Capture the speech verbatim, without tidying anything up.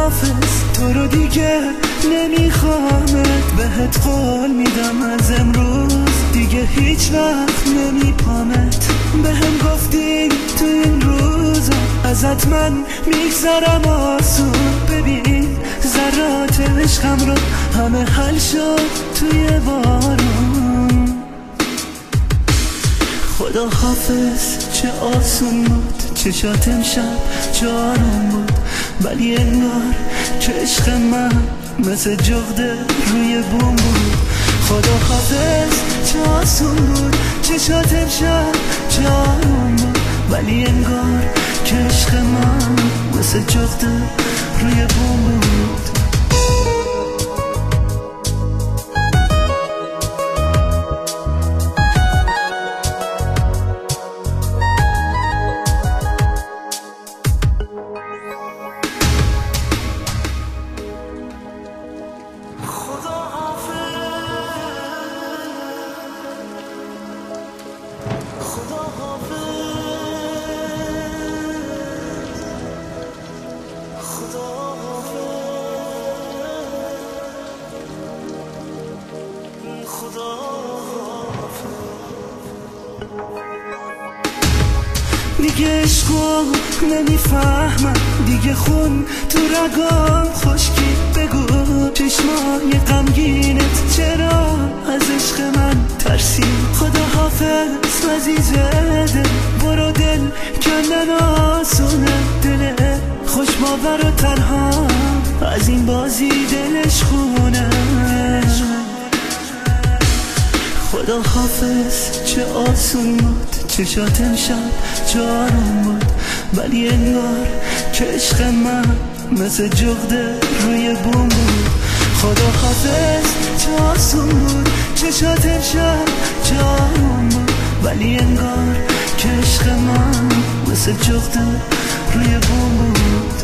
حافظ تو رو دیگه نمیخوامت، بهت قول میدم از امروز دیگه هیچ وقت نمیپامت. بهم گفتی تو این روزا ازت من میگذرم آسون، ببین ذرات عشقم رو همه حل شد توی بارون. خدا حافظ چه آسون بود، چشات امشب جارون بود، ولی انگار که عشق من مثل جغده روی بوم بود. خدا حافظ چه آسون بود، چشات امشب جارون بود، ولی انگار که عشق من مثل جغده روی بوم بود. دیگه عشقو نمیفهمم، دیگه خون تو رگام خشکی. بگو چشمای غمگینت چرا از عشق من ترسی؟ خدا حافظ عزیز دل، برو دل کندن آسونه، دل خوش باور و تنها از این بازی دلش خونه. خدا حافظ چه آسون بود، چشات امشب جارون بود، ولی انگار که عشق من مثل جغده روی بوم بود. خدا حافظ چه آسون بود، چشات امشب جارون بود، ولی انگار که عشق من مثل جغده روی بوم بود.